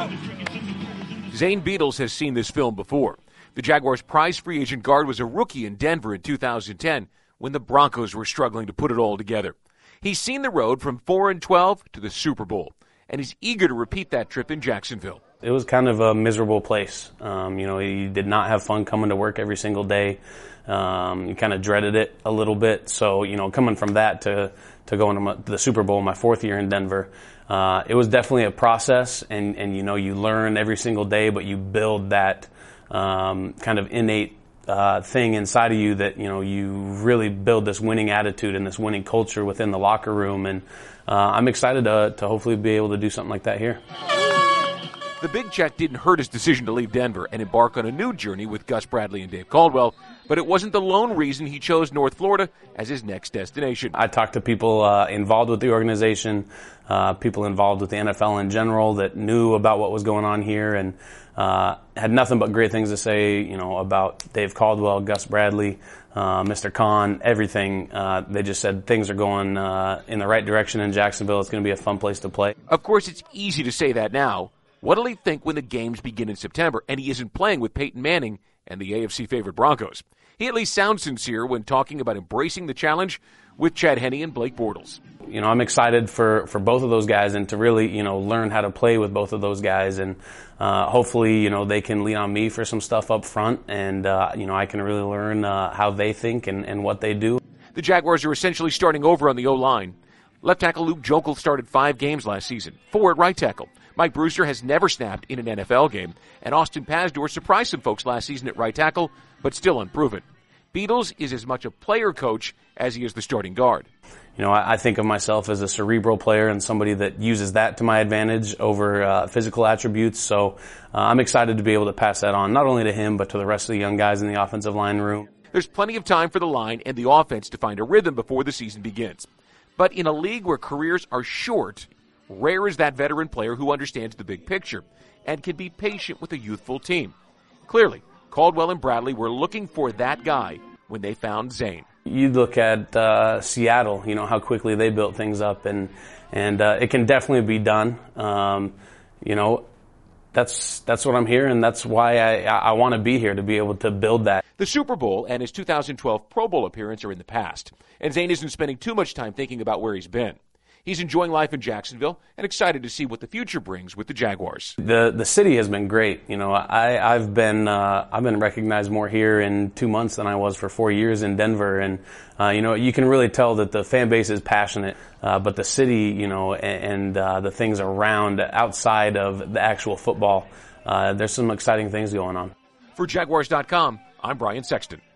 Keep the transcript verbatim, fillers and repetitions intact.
Zane Beadles has seen this film before. The Jaguars' prize free agent guard was a rookie in Denver in two thousand ten when the Broncos were struggling to put it all together. He's seen the road from four and twelve to the Super Bowl, and he's eager to repeat that trip in Jacksonville. It was kind of a miserable place. Um, you know, you did not have fun coming to work every single day. Um, you kind of dreaded it a little bit. So, you know, coming from that to, to going to, my, to the Super Bowl my fourth year in Denver, uh, it was definitely a process. And, and, you know, you learn every single day, but you build that um, kind of innate uh, thing inside of you that, you know, you really build this winning attitude and this winning culture within the locker room. And uh, I'm excited to, to hopefully be able to do something like that here. The big check didn't hurt his decision to leave Denver and embark on a new journey with Gus Bradley and Dave Caldwell, but it wasn't the lone reason he chose North Florida as his next destination. I talked to people uh, involved with the organization, uh, people involved with the N F L in general that knew about what was going on here, and uh, had nothing but great things to say, you know, about Dave Caldwell, Gus Bradley, uh, Mister Khan, everything. Uh, they just said things are going uh, in the right direction in Jacksonville. It's going to be a fun place to play. Of course, it's easy to say that now. What'll he think when the games begin in September and he isn't playing with Peyton Manning and the A F C favorite Broncos? He at least sounds sincere when talking about embracing the challenge with Chad Henne and Blake Bortles. You know, I'm excited for, for both of those guys and to really, you know, learn how to play with both of those guys. And uh, hopefully, you know, they can lean on me for some stuff up front. And, uh, you know, I can really learn uh, how they think and, and what they do. The Jaguars are essentially starting over on the O-line. Left tackle Luke Joeckel started five games last season, four at right tackle. Mike Brewster has never snapped in an N F L game, and Austin Pazdur surprised some folks last season at right tackle, but still unproven. Beadles is as much a player coach as he is the starting guard. You know, I, I think of myself as a cerebral player and somebody that uses that to my advantage over uh, physical attributes. So uh, I'm excited to be able to pass that on, not only to him, but to the rest of the young guys in the offensive line room. There's plenty of time for the line and the offense to find a rhythm before the season begins. But in a league where careers are short, rare is that veteran player who understands the big picture and can be patient with a youthful team. Clearly, Caldwell and Bradley were looking for that guy when they found Zane. You look at uh, Seattle, you know, how quickly they built things up, and and uh, it can definitely be done. Um, you know, that's that's what I'm here, and that's why I, I want to be here, to be able to build that. The Super Bowl and his two thousand twelve Pro Bowl appearance are in the past, and Zane isn't spending too much time thinking about where he's been. He's enjoying life in Jacksonville and excited to see what the future brings with the Jaguars. The the city has been great. You know, I I've been uh, I've been recognized more here in two months than I was for four years in Denver, and uh, you know, you can really tell that the fan base is passionate. Uh, but the city, you know, and, and uh, the things around outside of the actual football, uh, there's some exciting things going on. For Jaguars dot com, I'm Brian Sexton.